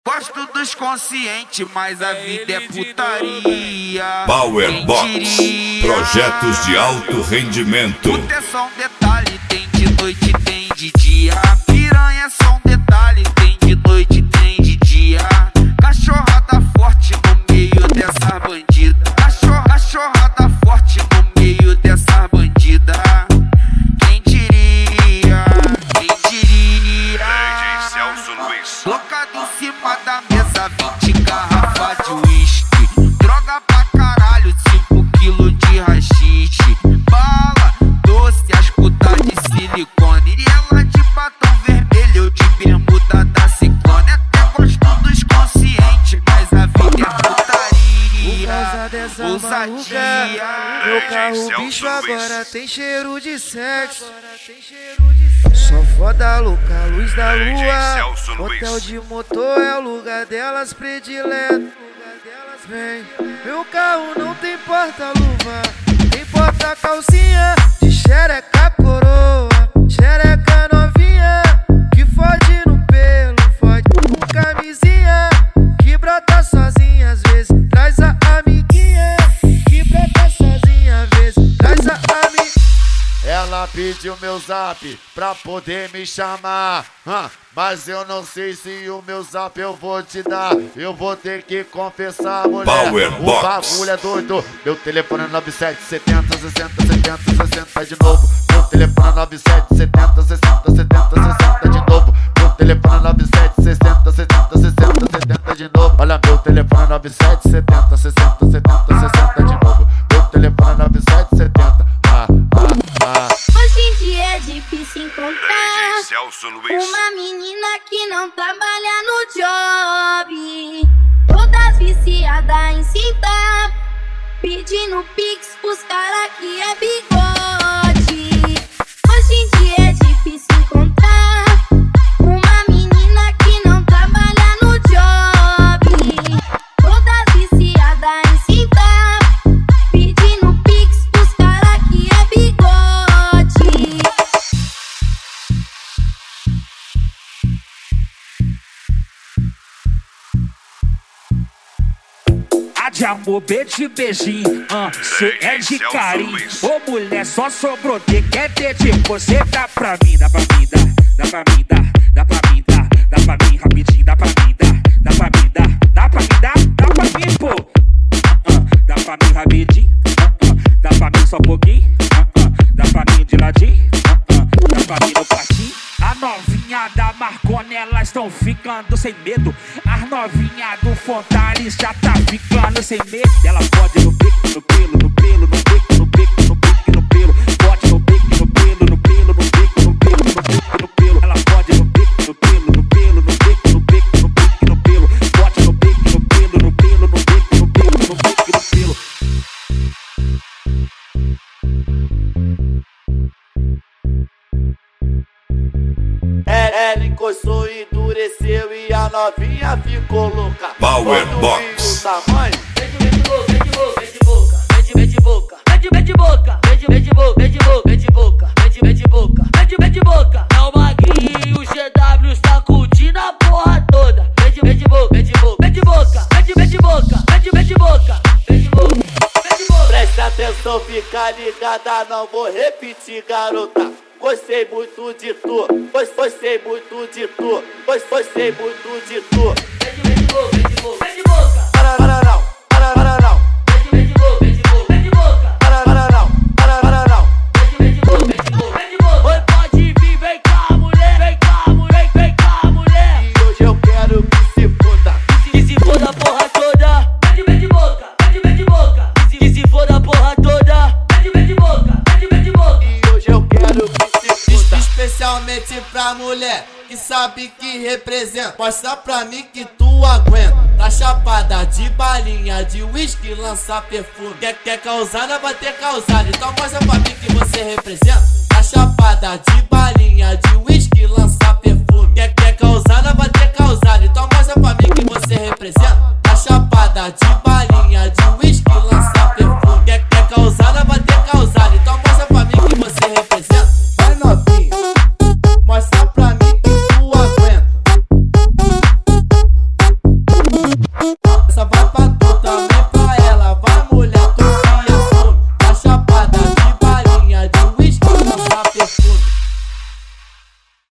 Gosto dos conscientes, mas a vida é putaria. Power Box, projetos de alto rendimento. Puta é só um detalhe, tem de noite, tem de dia. Piranha é só um detalhe, tem de noite, tem de dia. Cachorrada forte no meio dessa bandida. Cachorrada forte no meio dessa bandida. Quem diria, quem diria? DJ Celso Luiz. Colocado em cima da mesa, 20 garrafa de uísque. Droga pra caralho, 5 quilos de rachixe. Bala, doce, as putas de silicone. E ela de batom vermelho, eu de bermuda da Ciclone. Até gosto dos conscientes, mas a vida é putaria. Ousadia. Meu carro bicho agora tem cheiro de sexo. Só foda louca, luz da lua. Hotel de motor é o lugar delas predileto. Vem, meu carro não tem porta-luva, tem porta-calcinha de xereca coroa. Xereca novinha, que fode no pelo, fode com camisinha, que brota sozinha às vezes, traz a amiguinha, que brota sozinha às vezes, traz a amiguinha. Ela pediu meu zap pra poder me chamar, mas eu não sei se o meu zap eu vou te dar. Eu vou ter que confessar, mulher, Power o Box. bagulho é doido. Meu telefone é 9770 60 70 60 de novo. Meu telefone é 9770 60 70 60 de novo. Meu telefone é 9760 60 60 70 de novo. Olha, meu telefone é 9770 60 70 60 de novo. Meu telefone é 9770. Hoje em dia é difícil encontrar Celso Luiz. uma menina que não trabalha no job. Todas viciadas em cinta, pedindo pix pros cara que é bigode. Hoje em dia é difícil encontrar uma menina que não trabalha no job. Todas viciadas em cinta, pedindo pix pros cara que é bigode. A de amor, B de beijinho, cê é de carinho. Ô mulher, só sobrou que quer ter de você. Dá pra mim, dá pra mim, dá pra mim, dá pra mim, dá pra mim rapidinho, dá pra mim, dá pra mim, dá pra mim, dá pra mim, pô. Dá pra mim rapidinho, dá pra mim só um pouquinho, dá pra mim de ladinho, dá pra mim no patinho. A novinha da Marconi, elas tão ficando sem medo. As novinha do Fontales já tá ficando sem medo. Ela pode no bico, no pelo, no pelo, no bico, no bico, no bico, no pelo. Pode no bico, no pelo, no pelo, no bico, no pelo, no bico, no pelo. Ela pode no bico, no pelo, no pelo, no bico, no bico, no bico, no pelo. Pode no bico, no pelo, no pelo, no bico, no bico, no bico, no pelo. Ela encostou e endureceu e a novinha ficou louca. Power Quando Box. viu o tamanho, É o Maguinho, o GW sacudindo a porra toda. Vende boca. presta atenção, fica ligada, não vou repetir, garota. Gostei muito de tu, gostei muito de tu, gostei muito de tu. Vende boca. Para não, para não, Vende boca. para não. Oi, pode vir, vem cá, mulher. Vem cá, mulher. E hoje eu quero que se foda. Que se foda a porra toda. Vende boca. Que se foda a porra toda. Vende boca. E hoje eu quero que se foda. Especialmente pra mulher que sabe que representa. Mostra pra mim que tu aguenta. Tá chapada de balinha, de uísque, lança perfume. Quer causar, vai ter causado. Então mostra pra mim que você representa. Tá chapada de balinha, de uísque, lança perfume. Quer causar, vai ter causado. Então mostra pra mim